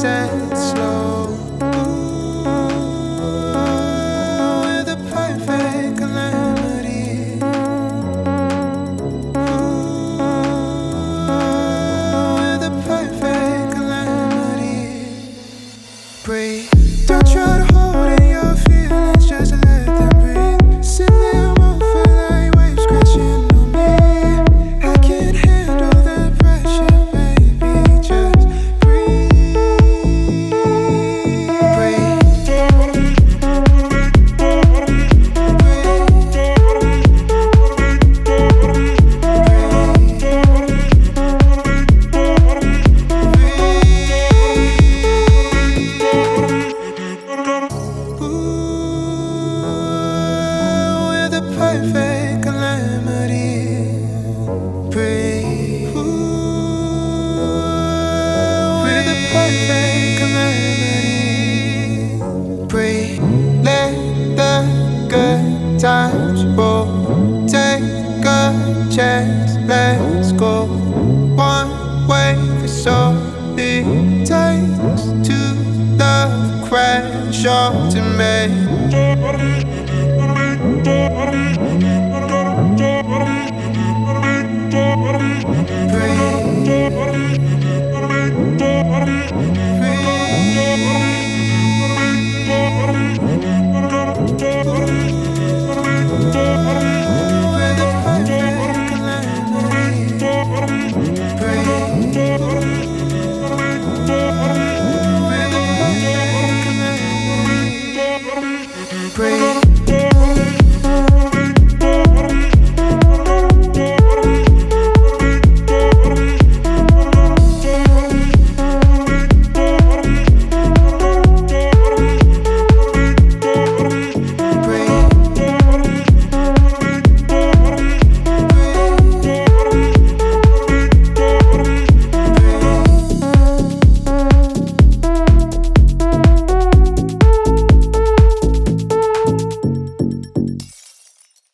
and slow. With a perfect calamity. With a perfect calamity. Breathe. Don't try to hold in your feelings, just let them breathe. Sit there, over like waves crashing on me. I can't handle the pressure, baby. Just breathe. Breathe. With a perfect calamity. Breathe. With a perfect calamity. Breathe. Let the good times roll. Take a chance, let's go. One way is all it takes to love crash ultimate.